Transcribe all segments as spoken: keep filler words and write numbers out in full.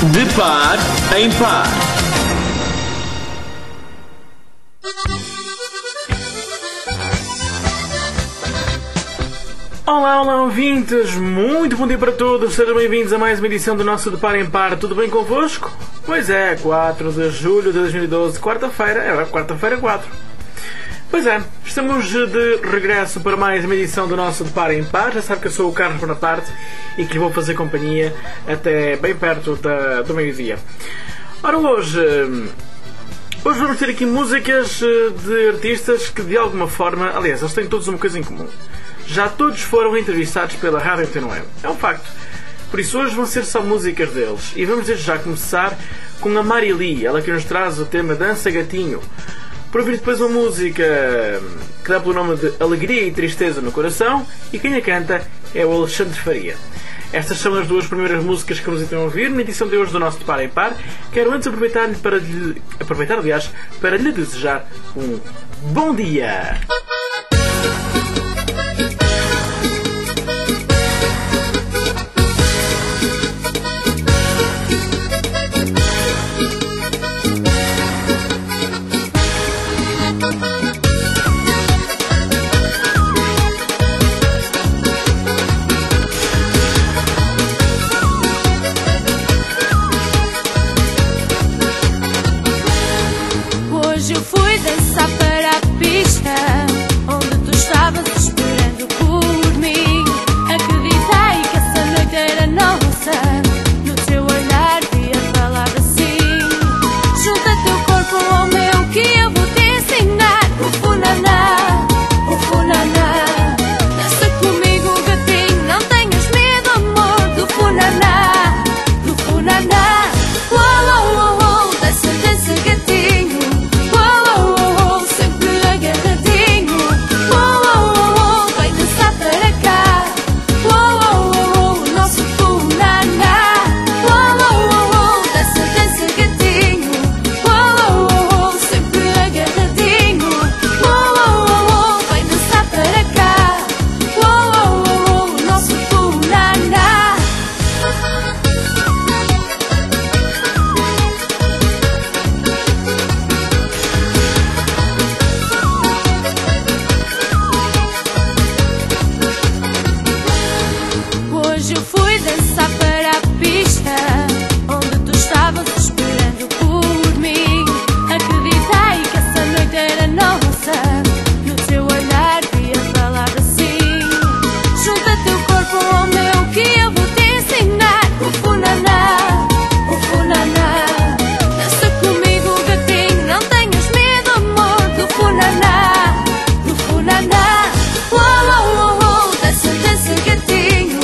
De par em par. Olá, olá ouvintes, muito bom dia para todos, sejam bem-vindos a mais uma edição do nosso De Par em Par. Tudo bem convosco? Pois é, quatro de julho de dois mil e doze, quarta-feira, é quarta-feira quatro. Pois é, estamos de regresso para mais uma edição do nosso De Par em Par. Já sabe que eu sou o Carlos Bonaparte e que lhe vou fazer companhia até bem perto da, do meio-dia. Ora, hoje, hoje vamos ter aqui músicas de artistas que de alguma forma, aliás, eles têm todos uma coisa em comum. Já todos foram entrevistados pela Rádio Antena um. É um facto. Por isso hoje vão ser só músicas deles. E vamos desde já começar com a Marilie, ela que nos traz o tema Dança Gatinho. Por ouvir depois uma música que dá pelo nome de Alegria e Tristeza no Coração, e quem a canta é o Alexandre Faria. Estas são as duas primeiras músicas que nos estão a ouvir na edição de hoje do nosso De Par em Par. Quero antes aproveitar, para lhe, aproveitar aliás, para lhe desejar um bom dia! Hoje eu fui dançar para a pista onde tu estavas esperando por mim. Acreditei que essa noite era nossa. No teu olhar vi a palavra sim. Junta teu corpo ao meu que eu vou te ensinar. O funaná, o funaná. Dança comigo, gatinho, não tenhas medo, amor. Do funaná, do funaná. Oh, oh, oh, oh, dança, dança, gatinho. Hoje eu fui dançar para a pista onde tu estavas esperando por mim. Acreditei que essa noite era nossa. No teu olhar vi a palavra sim. Junta teu corpo ao meu que eu vou te ensinar. O funaná, o funaná. Dança comigo, gatinho, não tenhas medo, amor. Do funaná, do funaná. Oh, oh, oh, oh, dança, dança, gatinho.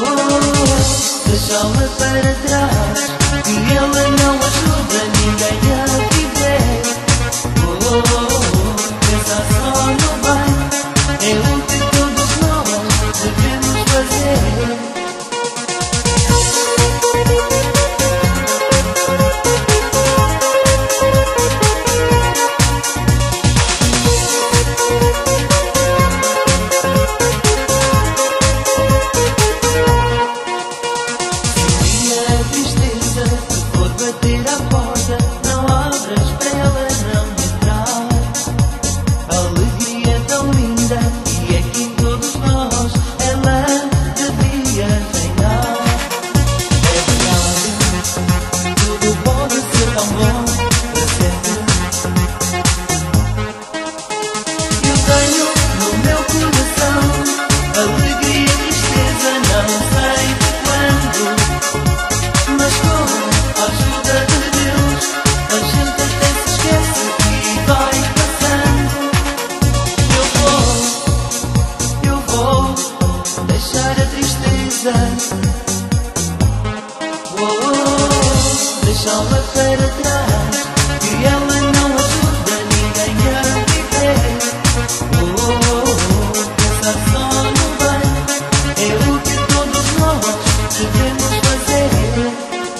oh, deixá-la para trás, que ela não ajuda ninguém a viver. Oh, oh, oh, pensa só no bem, é o que todos nós devemos fazer. Deixá-la para trás, que ela não ajuda ninguém a viver. Oh, oh, oh, pensa só no bem, é o que todos nós devemos fazer.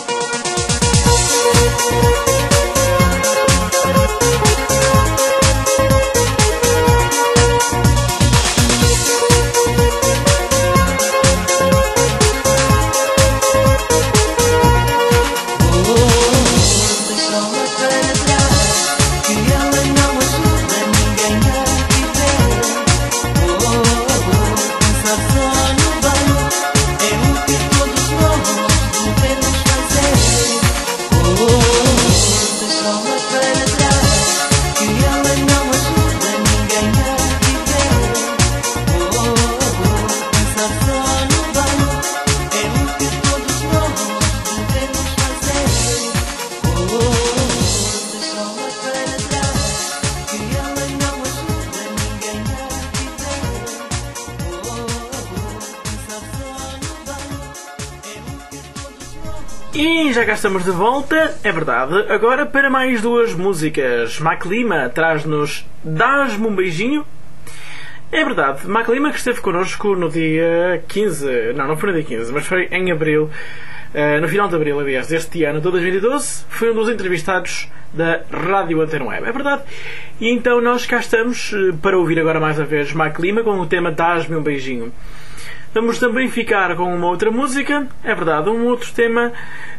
E já cá estamos de volta, é verdade, agora para mais duas músicas. Mac Lima traz-nos Dás-me um Beijinho. É verdade, Mac Lima que esteve connosco no dia quinze, não, não foi no dia quinze, mas foi em abril, uh, no final de abril, aliás, deste ano de dois mil e doze, foi um dos entrevistados da Rádio Antena Web, é verdade. E então nós cá estamos uh, para ouvir agora mais uma vez Mac Lima com o tema Dás-me um Beijinho. Vamos também ficar com uma outra música, é verdade, um outro tema,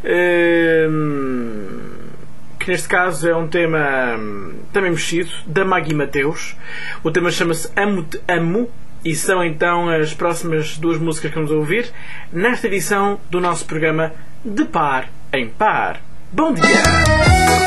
hum, que neste caso é um tema hum, também mexido, da Maggie Mateus. O tema chama-se Amo-te Amo, e são então as próximas duas músicas que vamos ouvir nesta edição do nosso programa De Par em Par. Bom dia!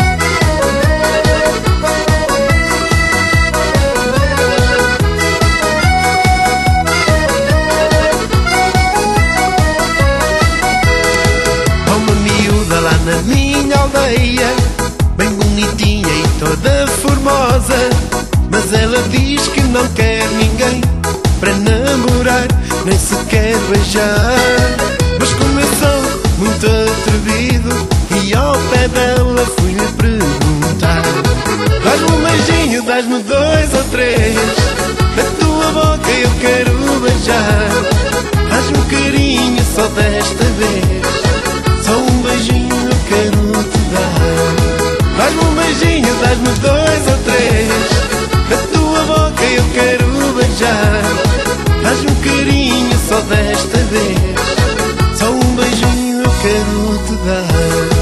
Lá na minha aldeia, bem bonitinha e toda formosa, mas ela diz que não quer ninguém para namorar, nem sequer beijar. Mas como eu sou muito atrevido, e ao pé dela fui-lhe perguntar: dás-me um beijinho, dás-me dois ou três, na tua boca eu quero beijar. Dás-me um carinho só desta vez, só um beijinho eu quero te dar. Dás-me um beijinho, dás-me dois ou três, na tua boca eu quero beijar. Dás-me um carinho só desta vez, só um beijinho eu quero te dar.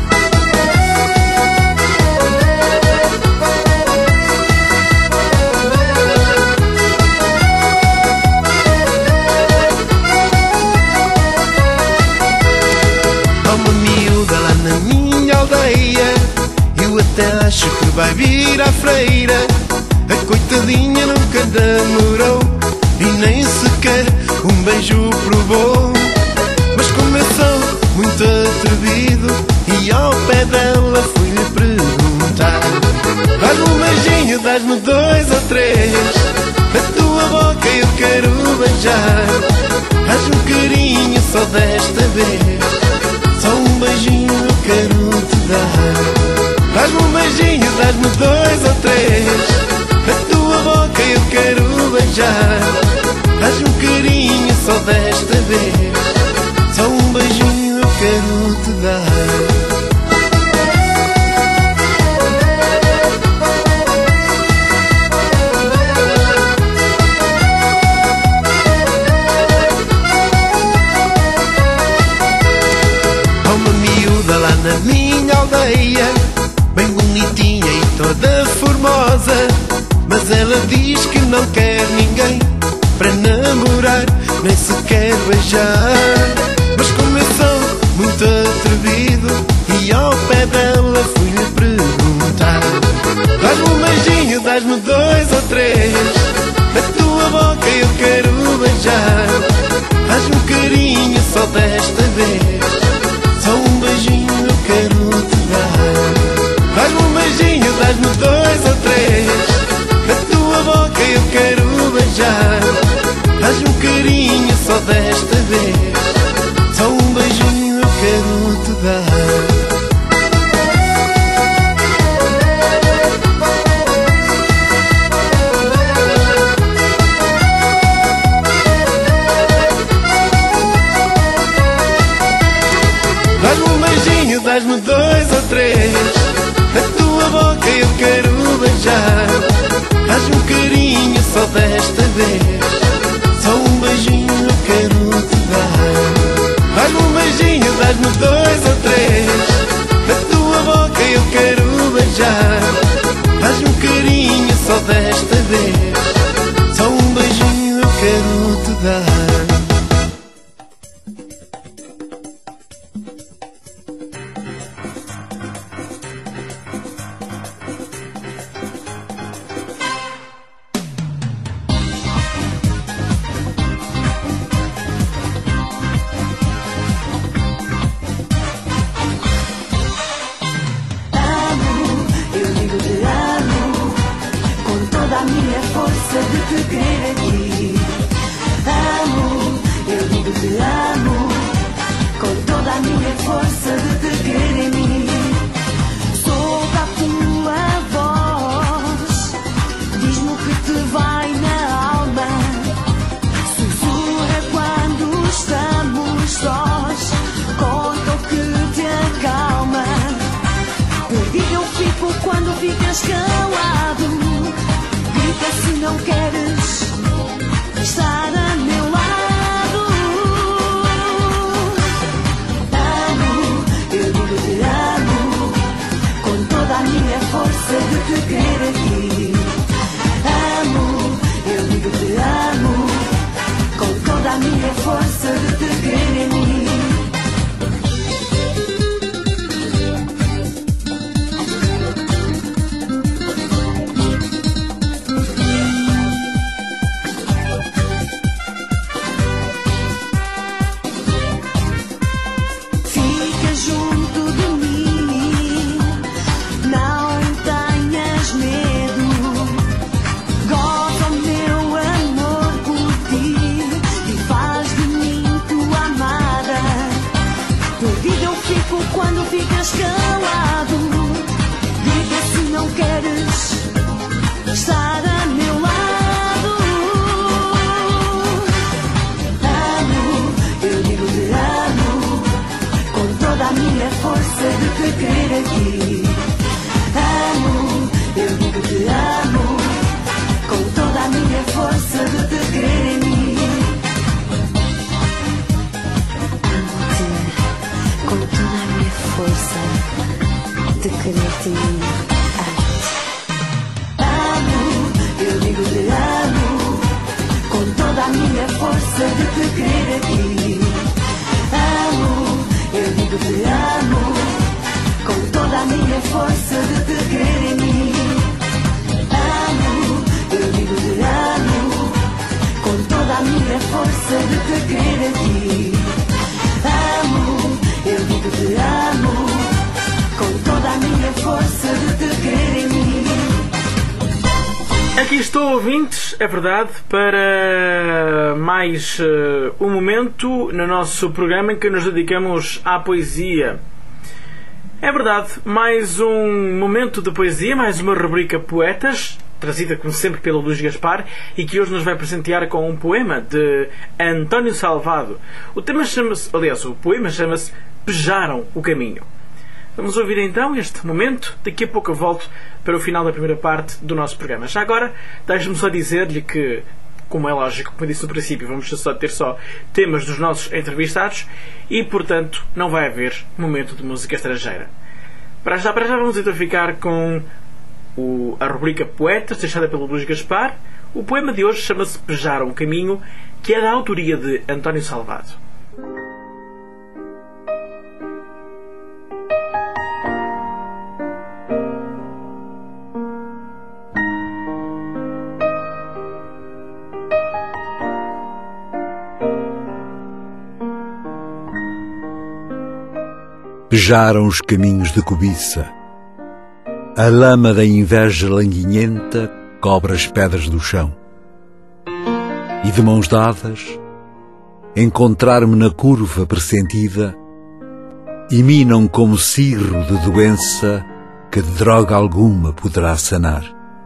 Eu até acho que vai vir à freira, a coitadinha nunca namorou e nem sequer um beijo provou. Mas como eu sou muito atrevido, e ao pé dela fui-lhe perguntar: dás-me um beijinho, dás-me dois ou três, na tua boca eu quero beijar. Dás-me um carinho só desta vez. Só um beijinho eu quero te dar. Dás-me um beijinho, dás-me dois ou três. A tua boca eu quero beijar. Dás-me um carinho só desta vez. Só um beijinho eu quero te dar. Na minha aldeia, bem bonitinha e toda formosa, mas ela diz que não quer ninguém para namorar, nem sequer beijar. Mas como eu sou muito atrevido, e ao pé dela fui-lhe perguntar: dás-me um beijinho, dás-me dois ou três. A tua boca eu quero beijar. Dás-me um carinho só desta vez. Só um beijinho eu quero te dar. Dás-me um beijinho, dás-me dois ou três. A tua boca eu quero beijar. Dás-me um carinho só desta vez. Só um beijinho eu quero te dar. Dás-me dois ou três. A tua boca eu quero beijar. Dás-me um carinho só desta vez. Só um beijinho eu quero te dar. Dás-me um beijinho, dás-me dois ou três. A tua boca eu quero beijar. Dás-me um carinho só desta vez. Só um beijinho eu quero te dar. aqui estou, ouvintes, é verdade, para mais uh, um momento no nosso programa em que nos dedicamos à poesia. É verdade, mais um momento de poesia, mais uma rubrica Poetas, trazida como sempre pelo Luís Gaspar, e que hoje nos vai presentear com um poema de António Salvado. O tema chama-se, aliás, o poema chama-se Pejaram o Caminho. Vamos ouvir então este momento. Daqui a pouco eu volto para o final da primeira parte do nosso programa. Já agora, deixe-me só dizer-lhe que, como é lógico, como eu disse no princípio, vamos só ter só temas dos nossos entrevistados e, portanto, não vai haver momento de música estrangeira. Para já, para já vamos então ficar com o, a rubrica Poetas, deixada pelo Luís Gaspar. O poema de hoje chama-se Pejaram o Caminho, que é da autoria de António Salvado. Pejaram os caminhos de cobiça, a lama da inveja languinhenta cobre as pedras do chão. E de mãos dadas, encontrar-me na curva pressentida, e minam como cirro de doença que droga alguma poderá sanar.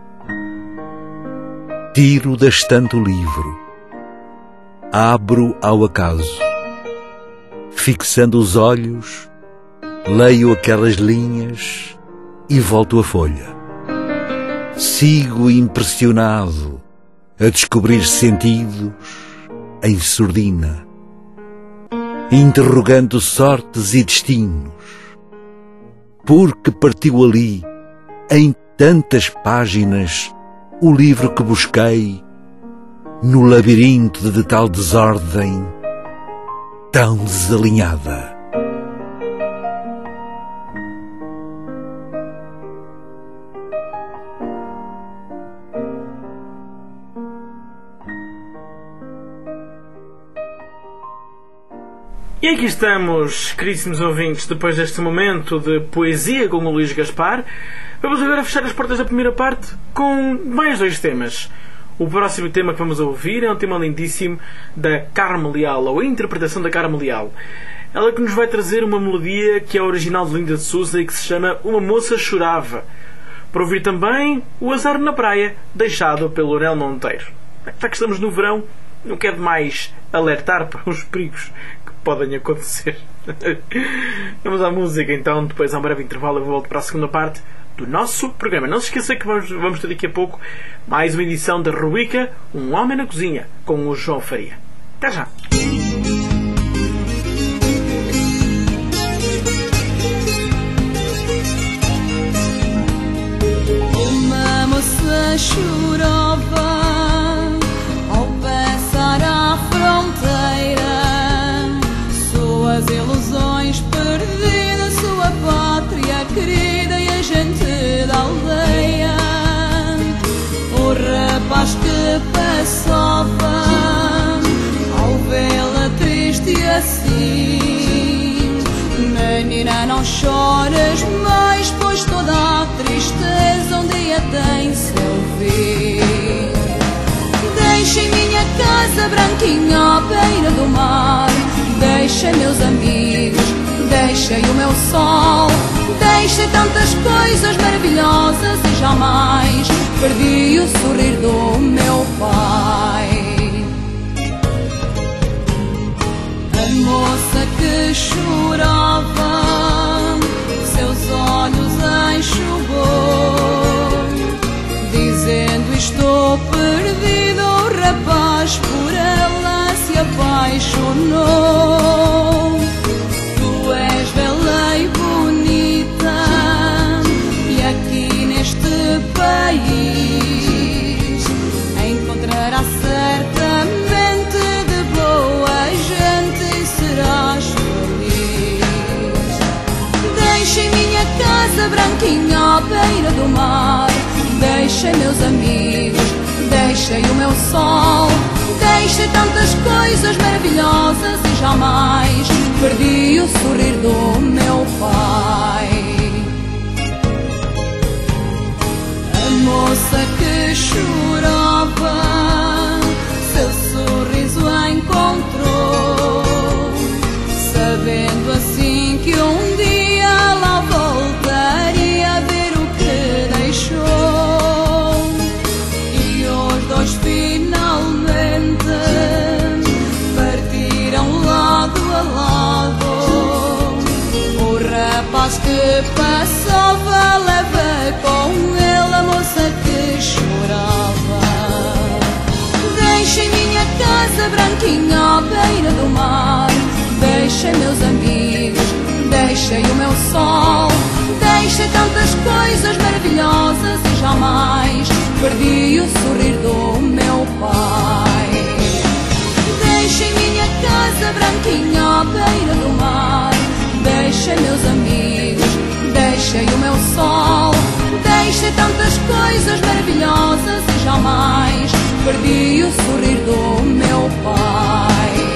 Tiro da estante o livro, abro ao acaso, fixando os olhos, leio aquelas linhas e volto a folha. Sigo impressionado a descobrir sentidos em sordina, interrogando sortes e destinos, porque partiu ali, em tantas páginas, o livro que busquei, no labirinto de tal desordem, tão desalinhada. E aqui estamos, queridíssimos ouvintes, depois deste momento de poesia com o Luís Gaspar. Vamos agora fechar as portas da primeira parte com mais dois temas. O próximo tema que vamos ouvir é um tema lindíssimo da Carme Leal, ou a interpretação da Carme Leal. Ela que nos vai trazer uma melodia que é original de Linda de Souza e que se chama Uma Moça Chorava. Para ouvir também O Azar na Praia, deixado pelo Orel Monteiro. Já que estamos no verão, não quero demais alertar para os perigos que podem acontecer. Vamos à música então, depois há um breve intervalo eu volto para a segunda parte do nosso programa. Não se esqueça que vamos, vamos ter daqui a pouco mais uma edição da rubrica Um Homem na Cozinha, com o João Faria. Até já! Uma moça chorava ao passar à fronteira, suas ilusões perdidas, sua pátria querida e a gente da aldeia. O rapaz que passava ao vê-la triste assim: menina, não choras mais, pois toda a tristeza um dia tem seu fim. Deixem minha casa branquinha à beira do mar, deixem meus amigos, deixem o meu sol, deixem tantas coisas maravilhosas e jamais perdi o sorrir do meu pai. A moça que chorava, seus olhos enxugou, dizendo estou perdida. O rapaz por ela se apaixonou. Tu és bela e bonita, e aqui neste país encontrarás certamente de boa gente e serás feliz. Deixem minha casa branquinha à beira do mar, deixem meus amigos, deixem o meu sol, deixem tantas coisas maravilhosas e jamais perdi o sorrir do meu pai. A moça que chora que passava, leva com ele a moça que chorava. Deixem minha casa branquinha à beira do mar, deixem meus amigos, deixem o meu sol, deixem tantas coisas maravilhosas e jamais perdi o sorrir do meu pai. Deixem minha casa branquinha à beira do mar, deixem meus amigos, deixem o meu sol, deixem tantas coisas maravilhosas e jamais perdi o sorrir do meu pai.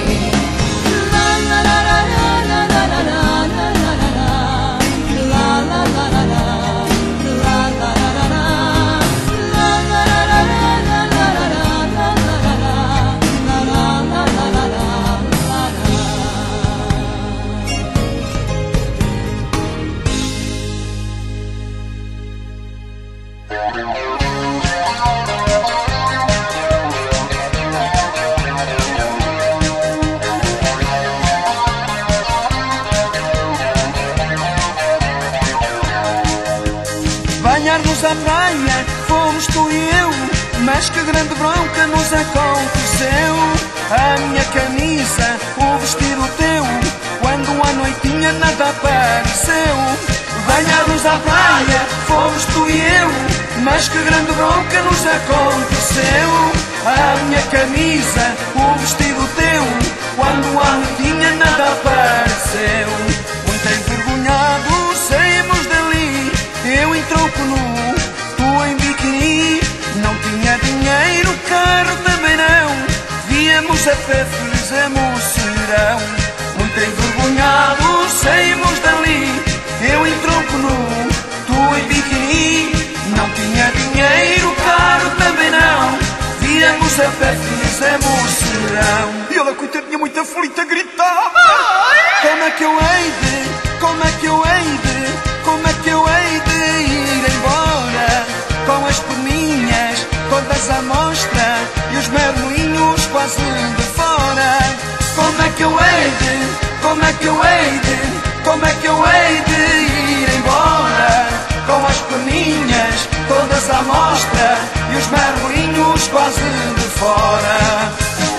Banhar-nos à praia, fomos tu e eu, mas que grande bronca nos aconteceu. A minha camisa, o vestido teu, quando à noitinha nada apareceu. Banhar-nos à praia, fomos tu e eu, mas que grande bronca nos aconteceu. A minha camisa, o vestido teu, quando à noitinha nada apareceu. Muito envergonhado saímos dali, eu em tronco nu, tu em biquíni. Não tinha dinheiro, carro também não, víamos a pé, fizemos serão. Muito envergonhado saímos dali, eu em tronco nu, tu em biquíni. Não tinha dinheiro, carro também não, víamos a pé, fizemos serão. E ela, coitadinha, muito aflita, gritava: como é que eu hei de, como é que eu hei de, como é que eu hei de ir embora, com as perninhas todas à mostra e os mermoinhos quase de fora. Como é que eu hei de, como é que eu hei de, como é que eu hei de ir embora, com as perninhas todas à mostra e os mermoinhos quase de fora.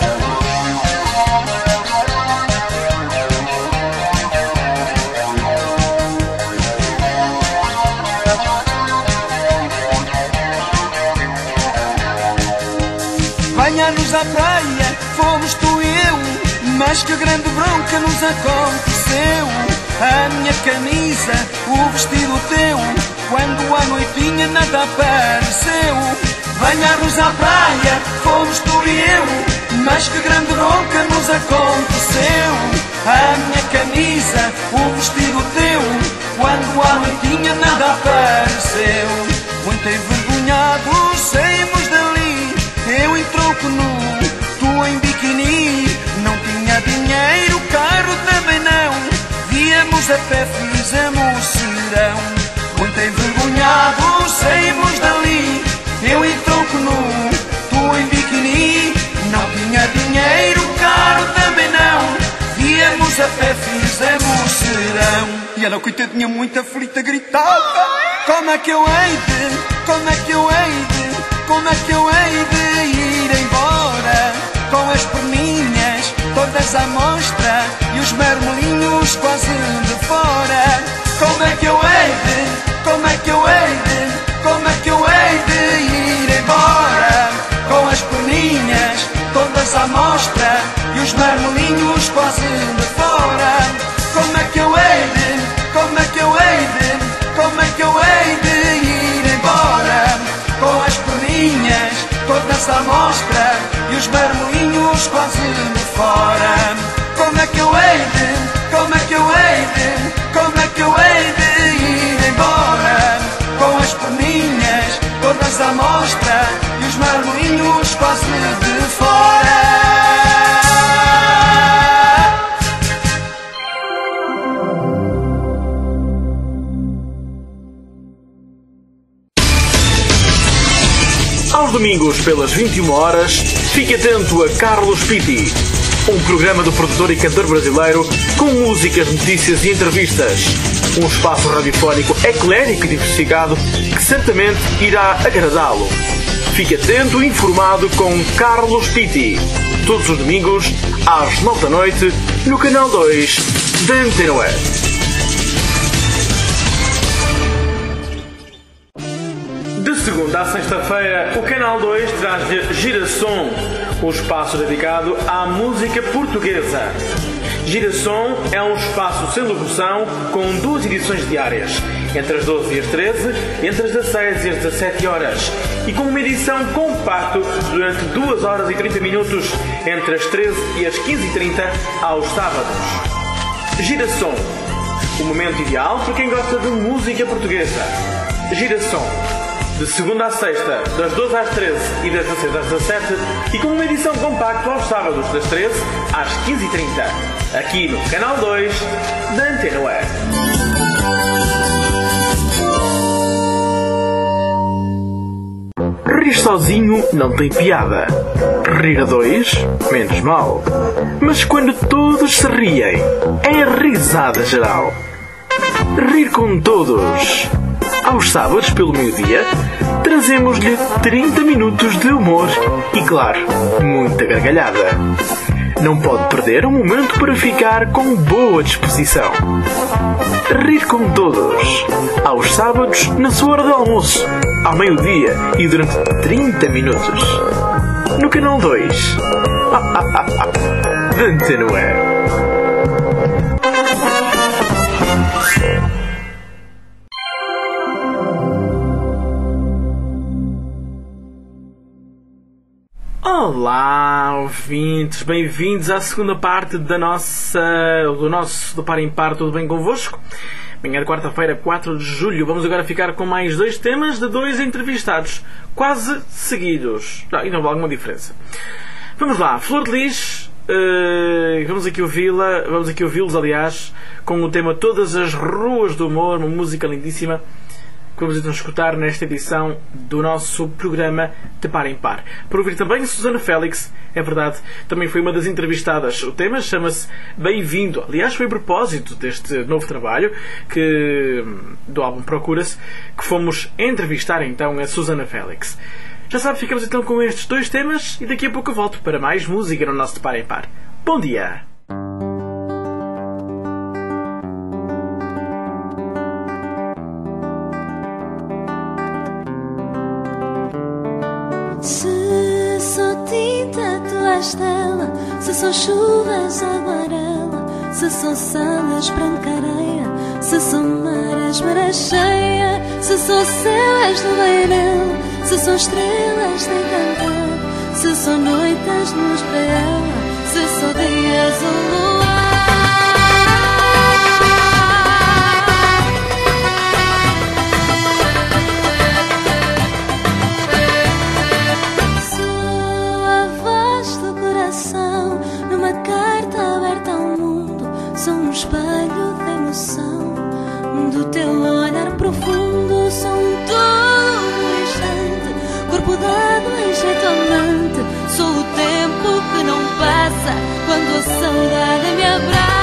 Banhar-nos à praia, fomos tu e eu, mas que grande bronca nos aconteceu. A minha camisa, o vestido teu, quando à noitinha nada apareceu. Banhar-nos à praia, fomos tu e eu, mas que grande bronca nos aconteceu. A minha camisa, o vestido teu, quando à noitinha nada apareceu. Muito envergonhado saímos dali, eu em tronco nu, tu em biquíni. Não tinha dinheiro, carro também não, víamos a pé, fizemos serão. Muito envergonhado saímos dali, eu em tronco nu, tu em biquíni. Não tinha dinheiro, carro também não, víamos a pé, fizemos serão. E ela, coitadinha, muito aflita, gritava: como é que eu hei de, como é que eu hei de, como é que eu hei de ir embora, com as perninhas todas à mostra e os mermelinhos quase de fora. Como é que eu hei de, como é que eu hei de, como é que eu hei de ir embora, com as perninhas todas à mostra e os mermelinhos quase de fora. Como é que eu hei de, como é que eu hei de, como é que eu hei de ir embora, com as perninhas todas à mostra e os mermoinhos quase de fora. Como é que eu hei de, como é que eu hei de, como é que eu hei de ir embora, com as perninhas todas à mostra e os mermoinhos quase de fora. Aos domingos, pelas vinte e uma horas, fique atento a Carlos Pitti, um programa do produtor e cantor brasileiro com músicas, notícias e entrevistas. um espaço radiofónico eclético e diversificado que certamente irá agradá-lo. Fique atento e informado com Carlos Pitti, todos os domingos, às nove da noite, no canal dois da Antena Web. De segunda à sexta-feira, o Canal dois traz Girasom, o espaço dedicado à música portuguesa. Girasom é um espaço sem locução com duas edições diárias, entre as doze e as treze, entre as dezasseis e as dezassete horas, e com uma edição compacto durante duas horas e trinta minutos, entre as treze e as quinze e trinta aos sábados. Girasom, o momento ideal para quem gosta de música portuguesa. Girasom, de segunda à sexta, das doze às treze e das dezasseis às dezassete, e com uma edição compacta aos sábados, das treze às quinze e trinta, aqui no Canal dois da Antena Web. Rir sozinho não tem piada. Rir a dois, menos mal. Mas quando todos se riem, é risada geral. Rir com todos. Aos sábados, pelo meio-dia, trazemos-lhe trinta minutos de humor e, claro, muita gargalhada. Não pode perder um momento para ficar com boa disposição. Rir com todos. Aos sábados, na sua hora de almoço, ao meio-dia e durante trinta minutos. No Canal dois. Da Antena Web. Olá, ouvintes, bem-vindos à segunda parte da nossa, do nosso do Par em Par. Tudo bem convosco? Amanhã de quarta-feira, quatro de julho, vamos agora ficar com mais dois temas de dois entrevistados, quase seguidos. Não, e não há alguma diferença. Vamos lá, Flor de Lis, uh, vamos aqui ouvi-la, vamos aqui ouvi-los, aliás, com o tema Todas as Ruas do Humor, uma música lindíssima que vamos então escutar nesta edição do nosso programa de Par em Par. Por ouvir também a Susana Félix, é verdade, também foi uma das entrevistadas. O tema chama-se Bem-vindo. Aliás, foi a propósito deste novo trabalho que, do álbum Procura-se, que fomos entrevistar então a Susana Félix. Já sabe, ficamos então com estes dois temas e daqui a pouco eu volto para mais música no nosso de Par em Par. Bom dia! Se sou tinta, tu és tela. Se são chuvas, aguarela. Se são salas, branca areia. Se são mares, maré cheia. Se sou céu, és do beirão. Se são estrelas, tem cantar. Se são noites, luz para ela. Se sou dias ou luar. Espelho de emoção do teu olhar profundo. Sou um todo no instante, corpo dado em jeito amante. Sou o tempo que não passa quando a saudade me abraça.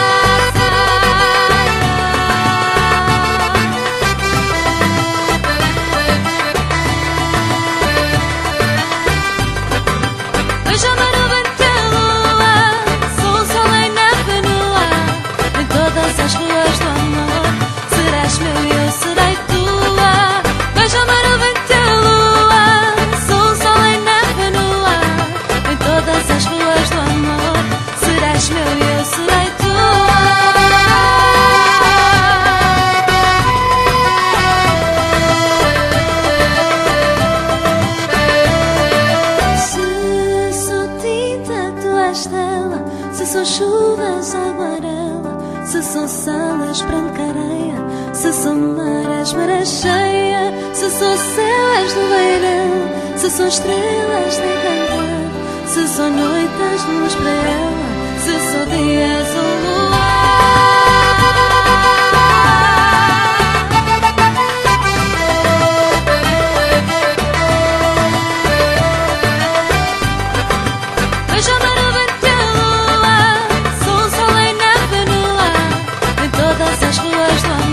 Veja a mar, o vento e a lua. Sou o sol em neve no ar. Em todas as ruas do amor serás meu e eu serei tua. Veja a mar, o vento e a lua. Sou o sol em neve no ar. Em todas as ruas do amor serás meu e eu serei tua. Se sou tinta, tu és tela. Se são chuvas, aguarela. Se são salas, branca areia. Se são mares, maré cheia. Se sou céu, és do beirão. Se são estrelas, tem cantar. Se são noites, luz para ela. Se sou dias ou luar. Veja a mar, o vento e a lua. Sou o sol em neve no ar. Em todas as ruas do amor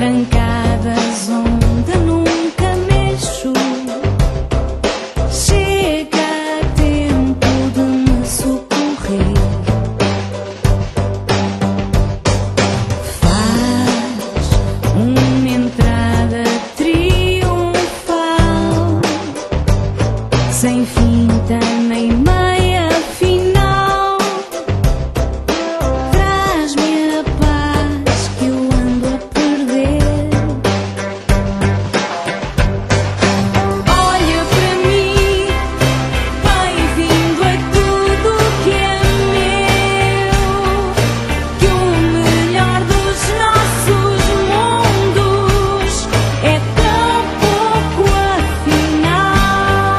trancadas onde nunca mexo. Chega tempo de me socorrer. Faz uma entrada triunfal, sem finta nem meia final. Traz-me a paz que eu ando a perder. Olha para mim, bem-vindo a tudo que é meu. Que o melhor dos nossos mundos é tão pouco afinal.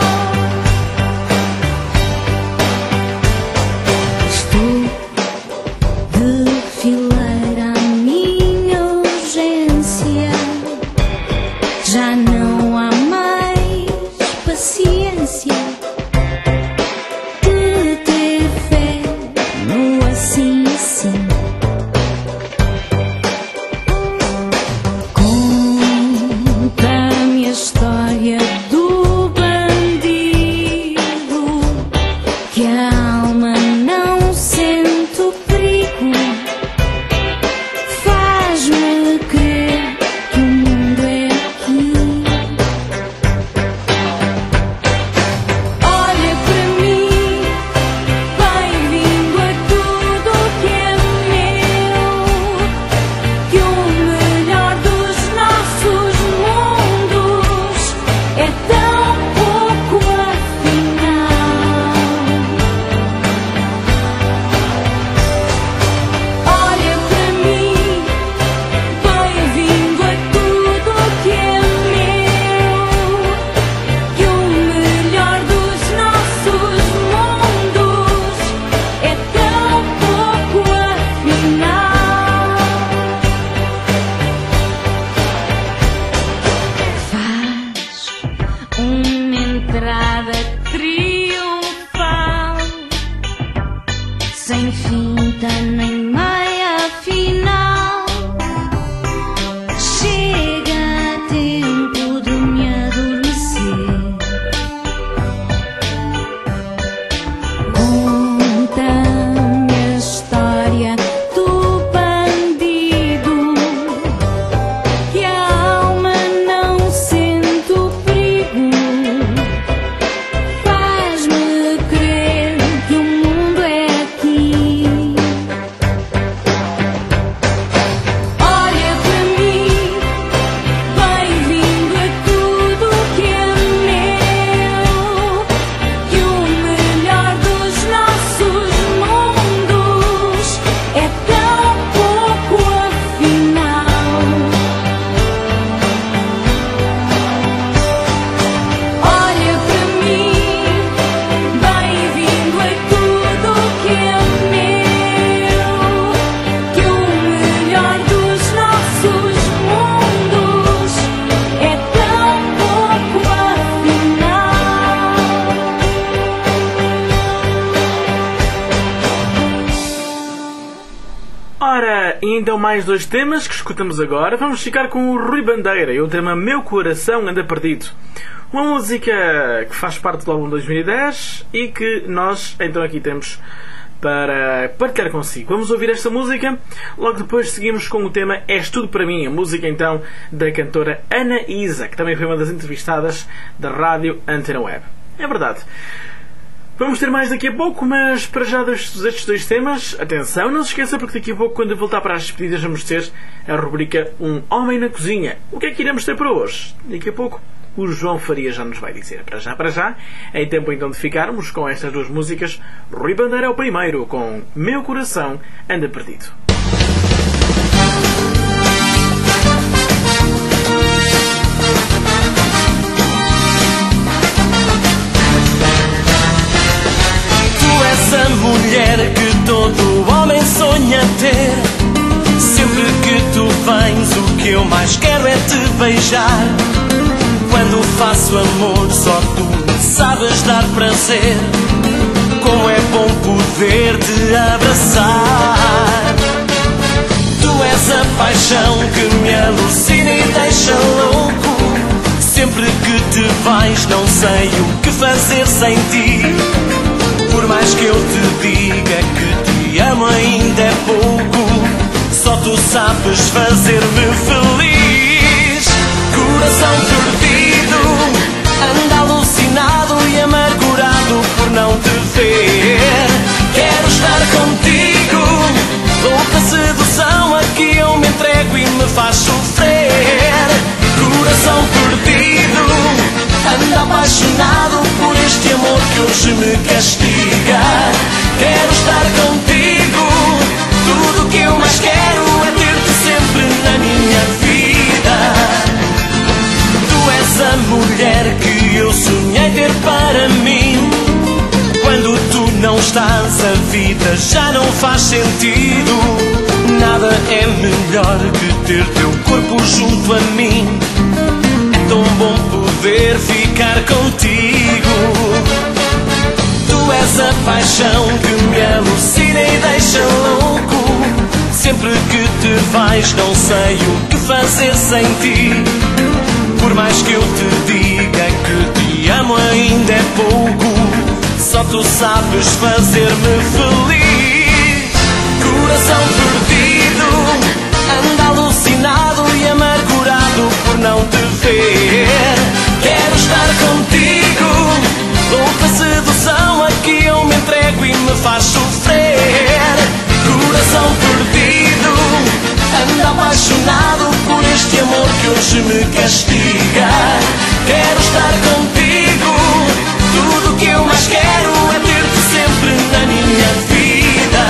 Estou de fileira à minha urgência. Já não há mais paciência de ter fé no assim assim. Conta-me a história do bandido, que a alma não sente o perigo. Faz-me crer que o mundo é aqui. Olha para mim, bem-vindo a tudo que é meu. Que o melhor dos nossos mundos é tão pouco afinal. Olha para mim, bem-vindo a tudo que é meu. Que o melhor dos nossos mundos é tão pouco afinal. Faz uma entrada triunfal, sem finta nem meia final. Chega tempo de me adormecer. Conta-me a história do bandido, que a alma não sente o perigo. Faz-me crer que o mundo é aqui. Olha para mim, bem-vindo a tudo que é meu. Que o melhor dos nossos mundos é tão pouco afinal. Olha para mim, bem-vindo a tudo que é meu. Que o melhor dos nossos mundos é tão pouco afinal. Ora, e então mais dois temas que escutamos agora. Vamos ficar com o Rui Bandeira e o tema Meu Coração Anda Perdido. Uma música que faz parte do álbum dois mil e dez e que nós então aqui temos para partilhar consigo. Vamos ouvir esta música, logo depois seguimos com o tema És Tudo Para Mim, a música então da cantora Ana Isa, que também foi uma das entrevistadas da rádio Antena Web. É verdade. Vamos ter mais daqui a pouco, mas para já destes dois temas, atenção, não se esqueça, porque daqui a pouco, quando eu voltar para as despedidas, vamos ter a rubrica Um Homem na Cozinha. O que é que iremos ter para hoje? Daqui a pouco o João Faria já nos vai dizer. Para já, para já, é tempo então de ficarmos com estas duas músicas. Rui Bandeira é o primeiro, com Meu Coração Anda Perdido. Essa mulher que todo homem sonha ter. Sempre que tu vens, o que eu mais quero é te beijar. Quando faço amor, só tu sabes dar prazer. Como é bom poder te abraçar. Tu és a paixão que me alucina. vais, não sei o que fazer sem ti. Por mais que eu te diga que te amo, ainda é pouco. Só tu sabes fazer-me feliz. Coração perdido, anda alucinado e amargurado por não te ver. Quero estar contigo, louca sedução a que eu me entrego e me faz sofrer. Coração perdido, anda apaixonado por este amor que hoje me castiga. Quero estar contigo, tudo que eu mais quero é ter-te sempre na minha vida. Tu és a mulher que eu sonhei ter para mim. Quando tu não estás, a vida já não faz sentido. Nada é melhor que ter teu corpo junto a mim. É tão bom poder ficar contigo. Tu és a paixão que me alucina e deixa louco. Sempre que te vais, não sei o que fazer sem ti. Por mais que eu te diga que te amo, ainda é pouco. Só tu sabes fazer-me feliz. Coração perdido, anda alucinado e amargurado por não te ver. Quero estar contigo, louca sedução a que eu me entrego e me faz sofrer. Coração perdido, anda apaixonado por este amor que hoje me castiga. Quero estar contigo, tudo que eu mais quero é ter-te sempre na minha vida.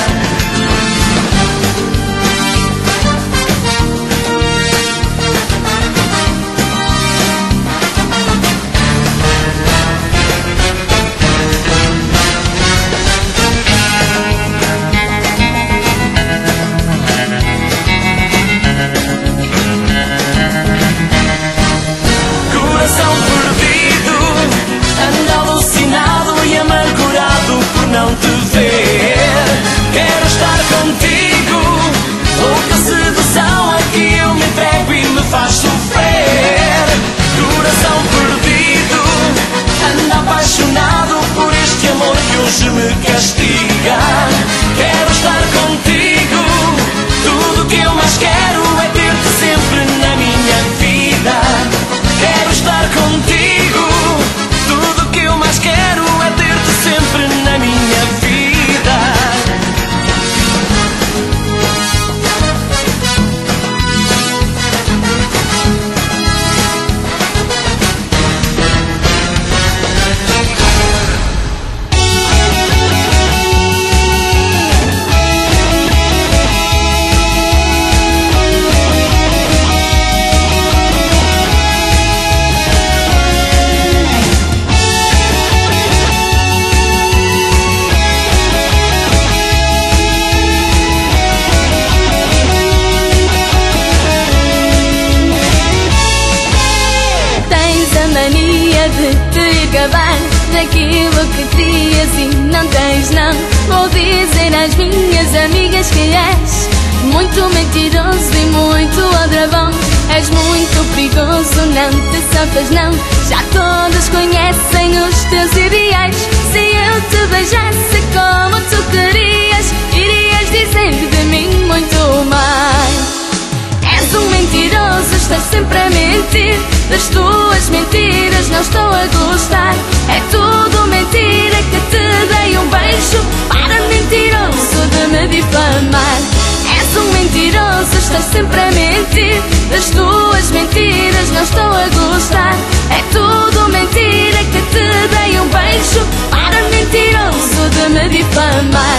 Coração perdido, anda alucinado e amargurado por não te ver. Quero estar contigo, louca sedução a que eu me entrego e me faz sofrer. Coração perdido, anda apaixonado por este amor que hoje me castiga. Quero estar contigo, tudo que eu mais quero é ter-te sempre na minha vida. Quero estar contigo, tudo que eu mais quero é ter-te sempre na minha vida. Daquilo que dias e não tens, não. Vou dizer às minhas amigas que és muito mentiroso e muito aldrabão. És muito perigoso, não te safas, não. Já todos conhecem os teus ideais. Se eu te beijasse como tu querias, irias dizer de mim muito mais. És um mentiroso, estás sempre a mentir. Das tuas mentiras não estou a gostar. É tudo mentira que te dei um beijo. Para, mentiroso, de me difamar. És um mentiroso, estás sempre a mentir. Das tuas mentiras não estou a gostar. É tudo mentira que te dei um beijo. Para, mentiroso, de me difamar.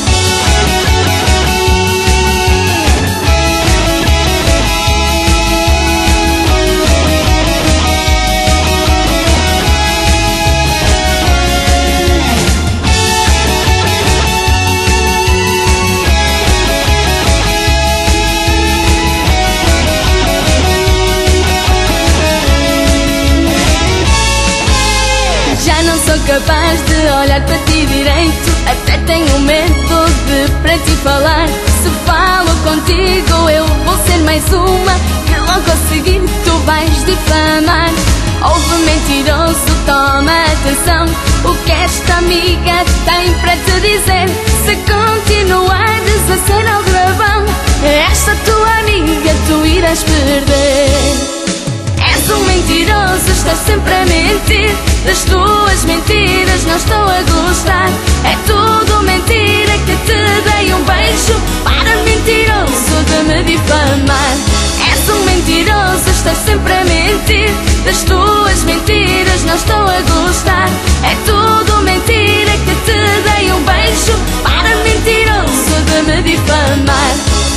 Sou capaz de olhar para ti direito. Até tenho medo de para ti falar. Se falo contigo eu vou ser mais uma que logo a seguir tu vais difamar. Houve mentiras mentiroso, toma atenção. O que esta amiga tem para te dizer? Se continuares a ser aldrabão, esta tua amiga tu irás perder. És um mentiroso, estás sempre a mentir. Das tuas mentiras não estou a gostar. É tudo mentira que te dei um beijo. Para, mentiroso, de me difamar. És um mentiroso, estás sempre a mentir. Das tuas mentiras não estou a gostar. É tudo mentira que te dei um beijo. Para, mentiroso, de me difamar.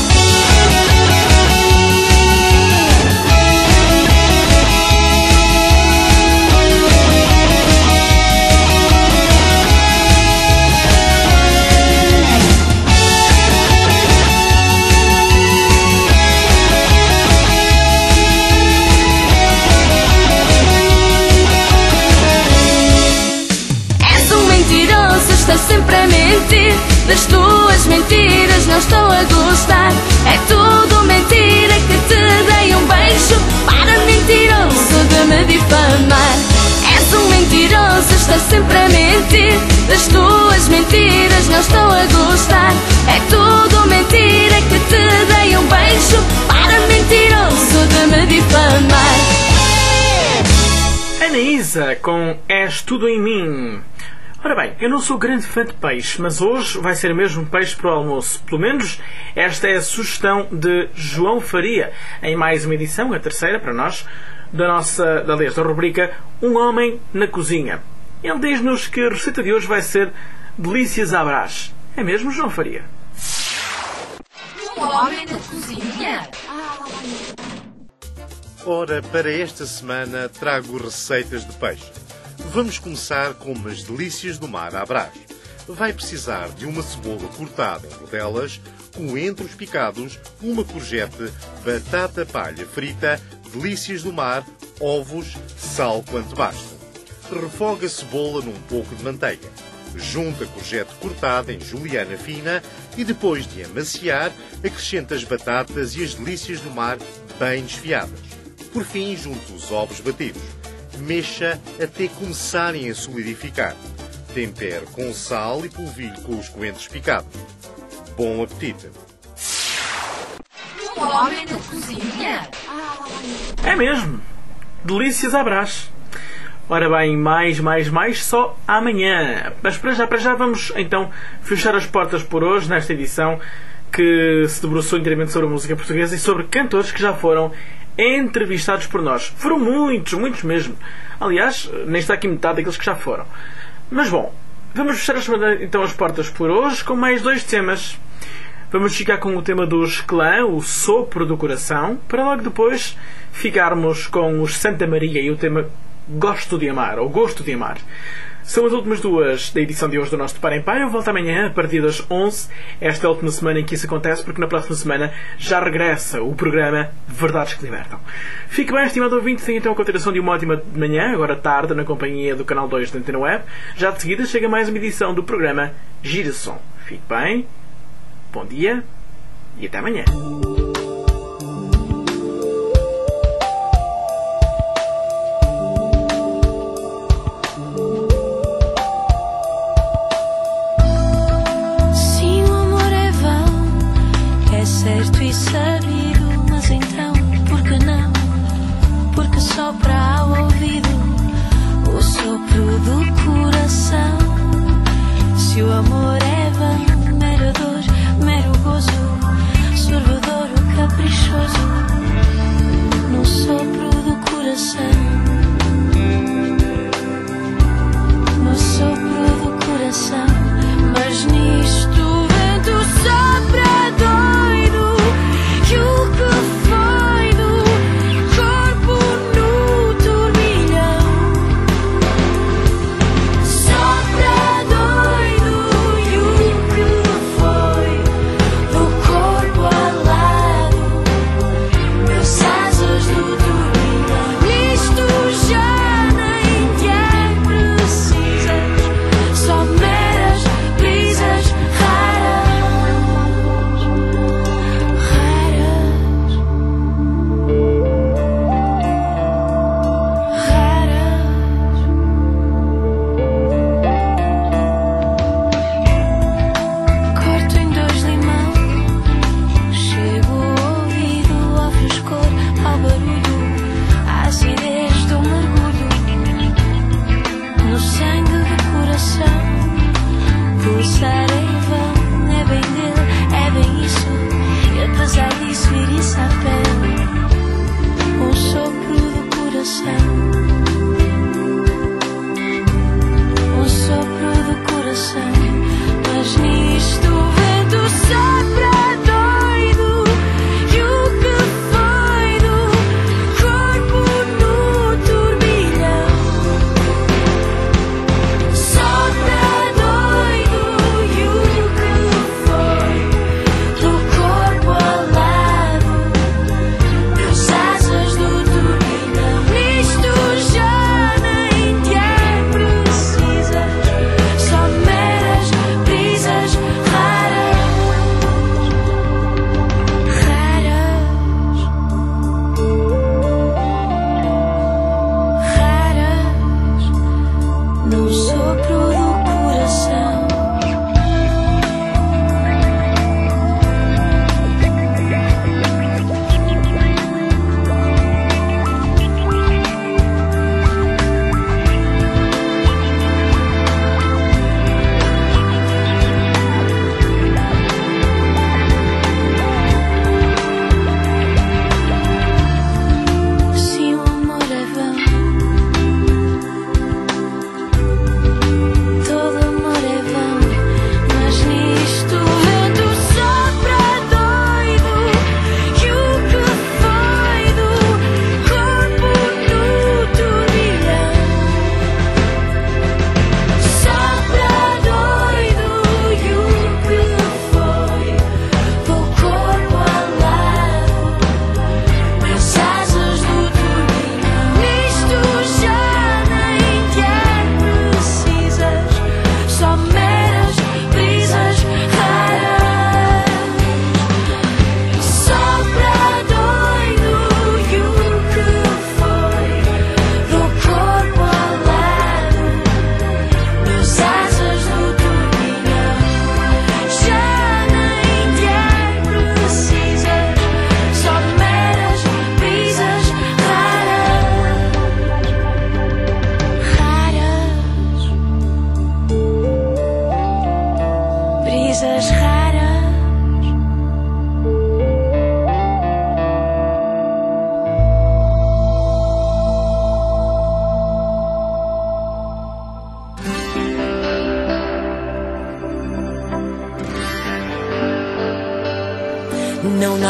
Estás sempre a mentir. Das tuas mentiras não estou a gostar. É tudo mentira que te dei um beijo. Para, mentiroso, de me difamar. És um mentiroso, estás sempre a mentir. Das tuas mentiras não estou a gostar. É tudo mentira que te dei um beijo. Para, mentiroso, de me difamar. Anaísa com És Tudo em Mim. Ora bem, eu não sou grande fã de peixe, mas hoje vai ser mesmo peixe para o almoço. Pelo menos esta é a sugestão de João Faria, em mais uma edição, a terceira para nós, da nossa da, da rubrica Um Homem na Cozinha. Ele diz-nos que a receita de hoje vai ser delícias à Brás. É mesmo, João Faria? Um Homem na Cozinha? Ora, para esta semana trago receitas de peixe. Vamos começar com umas delícias do mar à Brás. Vai precisar de uma cebola cortada em rodelas, coentros picados, uma courgette, batata palha frita, delícias do mar, ovos, sal quanto basta. Refoga a cebola num pouco de manteiga. Junta a courgette cortada em juliana fina e depois de amaciar, acrescenta as batatas e as delícias do mar bem desfiadas. Por fim, junta os ovos batidos. Mexa até começarem a solidificar. Tempere com sal e polvilhe com os coentros picados. Bom apetite! Um Homem na Cozinha? É mesmo! Delícias à Brás! Ora bem, mais, mais, mais, só amanhã. Mas para já, para já vamos então fechar as portas por hoje, nesta edição que se debruçou inteiramente sobre a música portuguesa e sobre cantores que já foram entrevistados por nós. Foram muitos, muitos mesmo. Aliás, nem está aqui metade daqueles que já foram. Mas bom, vamos fechar então as portas por hoje com mais dois temas. Vamos ficar com o tema dos Clã, o Sopro do Coração, para logo depois ficarmos com os Santa Maria e o tema Gosto de Amar, ou Gosto de Amar. São as últimas duas da edição de hoje do nosso De Par em Par. Eu volto amanhã a partir das onze. Esta é a última semana em que isso acontece, porque na próxima semana já regressa o programa Verdades que Libertam. Fique bem, estimado ouvinte. Tenha então a continuação de uma ótima manhã, agora tarde, na companhia do canal dois da Antena Web. Já de seguida chega mais uma edição do programa Girasom. Fique bem, bom dia e até amanhã. Certo e sabido, mas então, por que não? Porque sopra ao ouvido o sopro do coração. Se o amor é vão, mero dor, mero gozo, sorvedor.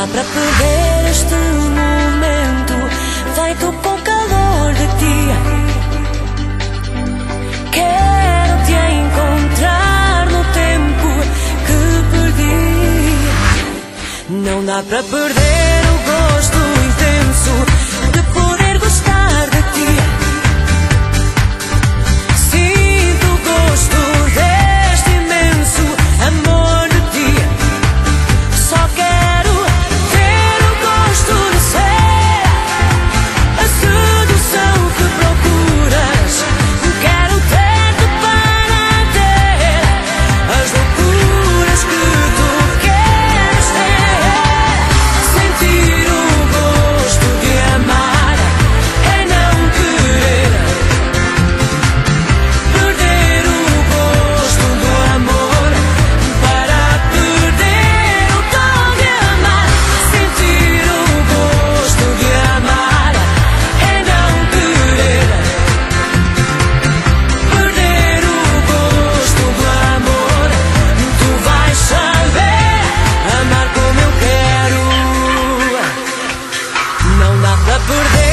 dá para perder este momento feito com calor de ti. Quero te encontrar no tempo que perdi. Não dá para perder o gosto intenso de poder gostar de ti. Sinto o gosto deste imenso amor de ti. Só quero ter o gosto de ser a sedução que procuras. Quero ter-te para ter as loucuras que tu queres ter. Sentir o gosto de amar é não querer. Perder o gosto do amor para perder o dom de amar. Sentir o gosto de amar é não querer. Perder o gosto do amor. Tu vais saber amar como eu quero. Não dá para perder